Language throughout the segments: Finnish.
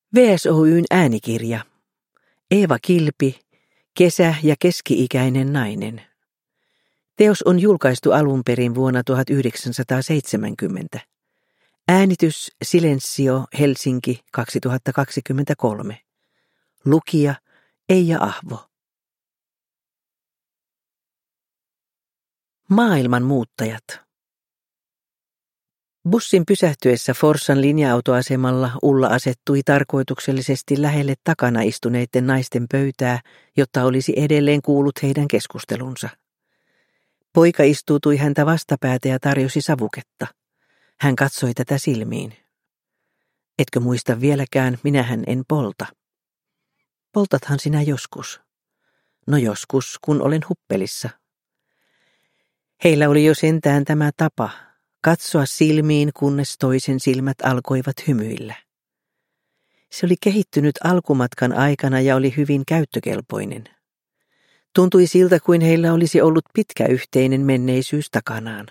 VSOY:n äänikirja. Eeva Kilpi, Kesä- ja keski-ikäinen nainen. Teos on julkaistu alun perin vuonna 1970. Äänitys Silensio, Helsinki 2023. Lukija Eija Ahvo. Maailman muuttajat. Bussin pysähtyessä Forssan linja-autoasemalla Ulla asettui tarkoituksellisesti lähelle takana istuneiden naisten pöytää, jotta olisi edelleen kuullut heidän keskustelunsa. Poika istuutui häntä vastapäätä ja tarjosi savuketta. Hän katsoi tätä silmiin. Etkö muista vieläkään, minähän en polta. Poltathan sinä joskus. No joskus, kun olen huppelissa. Heillä oli jo sentään tämä tapa. Katsoa silmiin, kunnes toisen silmät alkoivat hymyillä. Se oli kehittynyt alkumatkan aikana ja oli hyvin käyttökelpoinen. Tuntui siltä, kuin heillä olisi ollut pitkä yhteinen menneisyys takanaan.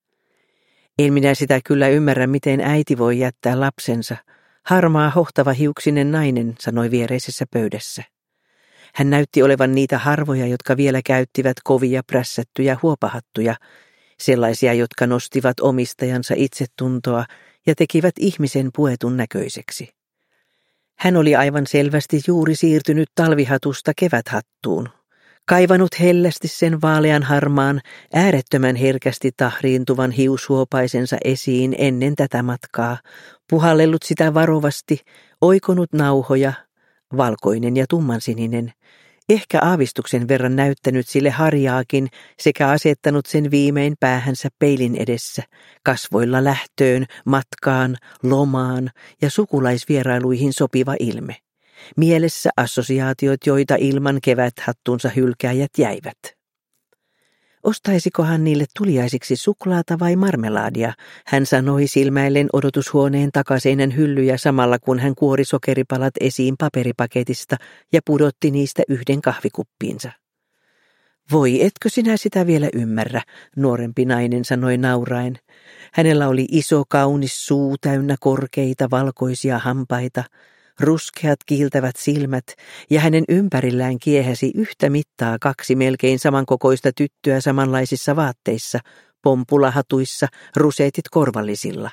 En minä sitä kyllä ymmärrä, miten äiti voi jättää lapsensa. Harmaa hohtava hiuksinen nainen, sanoi viereisessä pöydässä. Hän näytti olevan niitä harvoja, jotka vielä käyttivät kovia prässättyjä huopahattuja, sellaisia, jotka nostivat omistajansa itsetuntoa ja tekivät ihmisen puetun näköiseksi. Hän oli aivan selvästi juuri siirtynyt talvihatusta keväthattuun, kaivanut hellästi sen vaalean harmaan, äärettömän herkästi tahriintuvan hiushuopaisensa esiin ennen tätä matkaa, puhallellut sitä varovasti, oikonut nauhoja, valkoinen ja tummansininen, ehkä aavistuksen verran näyttänyt sille harjaakin sekä asettanut sen viimein päähänsä peilin edessä, kasvoilla lähtöön, matkaan, lomaan ja sukulaisvierailuihin sopiva ilme. Mielessä assosiaatiot, joita ilman keväthattunsa hylkääjät jäivät. Ostaisikohan niille tuliaisiksi suklaata vai marmelaadia, hän sanoi silmäillen odotushuoneen takaseinän hyllyjä samalla kun hän kuori sokeripalat esiin paperipaketista ja pudotti niistä yhden kahvikuppiinsa. Voi, etkö sinä sitä vielä ymmärrä, nuorempi nainen sanoi nauraen. Hänellä oli iso kaunis suu täynnä korkeita valkoisia hampaita, ruskeat kiiltävät silmät ja hänen ympärillään kiehäsi yhtä mittaa kaksi melkein samankokoista tyttöä samanlaisissa vaatteissa, pompulahatuissa, ruseetit korvallisilla.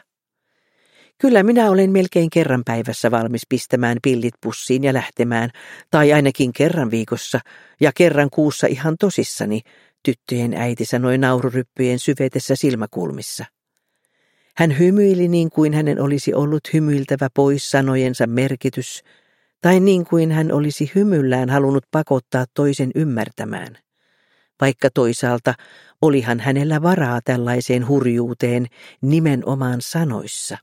Kyllä minä olen melkein kerran päivässä valmis pistämään pillit pussiin ja lähtemään, tai ainakin kerran viikossa ja kerran kuussa ihan tosissani, tyttöjen äiti sanoi naururyppyjen syvetessä silmäkulmissa. Hän hymyili niin kuin hänen olisi ollut hymyiltävä pois sanojensa merkitys, tai niin kuin hän olisi hymyllään halunnut pakottaa toisen ymmärtämään. Vaikka toisaalta olihan hänellä varaa tällaiseen hurjuuteen nimenomaan sanoissa.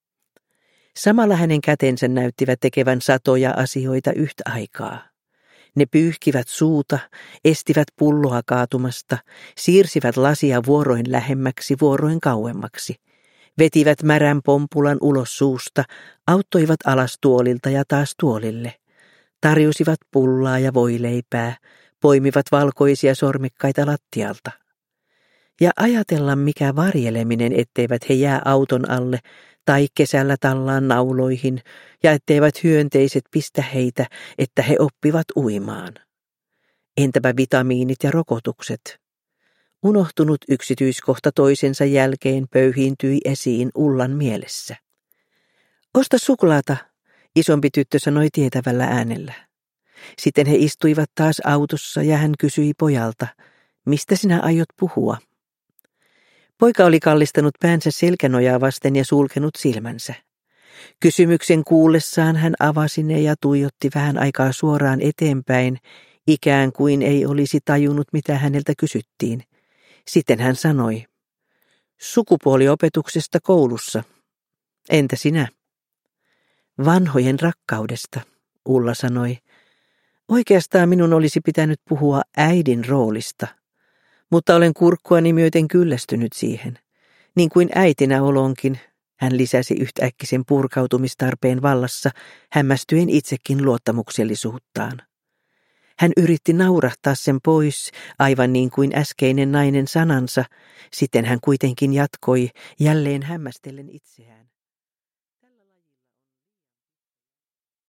Samalla hänen kätensä näyttivät tekevän satoja asioita yhtä aikaa. Ne pyyhkivät suuta, estivät pulloa kaatumasta, siirsivät lasia vuoroin lähemmäksi, vuoroin kauemmaksi. Vetivät märän pompulan ulos suusta, auttoivat alas tuolilta ja taas tuolille. Tarjosivat pullaa ja voileipää, poimivat valkoisia sormikkaita lattialta. Ja ajatella mikä varjeleminen, etteivät he jää auton alle tai kesällä tallaan nauloihin, ja etteivät hyönteiset pistä heitä, että he oppivat uimaan. Entäpä vitamiinit ja rokotukset? Unohtunut yksityiskohta toisensa jälkeen pöyhiintyi esiin Ullan mielessä. Osta suklaata, isompi tyttö sanoi tietävällä äänellä. Sitten he istuivat taas autossa ja hän kysyi pojalta, mistä sinä aiot puhua? Poika oli kallistanut päänsä selkänojaa vasten ja sulkenut silmänsä. Kysymyksen kuullessaan hän avasi ne ja tuijotti vähän aikaa suoraan eteenpäin, ikään kuin ei olisi tajunnut mitä häneltä kysyttiin. Sitten hän sanoi, sukupuoliopetuksesta koulussa. Entä sinä? Vanhojen rakkaudesta, Ulla sanoi. Oikeastaan minun olisi pitänyt puhua äidin roolista, mutta olen kurkkuani myöten kyllästynyt siihen. Niin kuin äitinä olonkin, hän lisäsi yhtäkkisen purkautumistarpeen vallassa, hämmästyen itsekin luottamuksellisuuttaan. Hän yritti naurahtaa sen pois, aivan niin kuin äskeinen nainen sanansa, sitten hän kuitenkin jatkoi, jälleen hämmästellen itseään.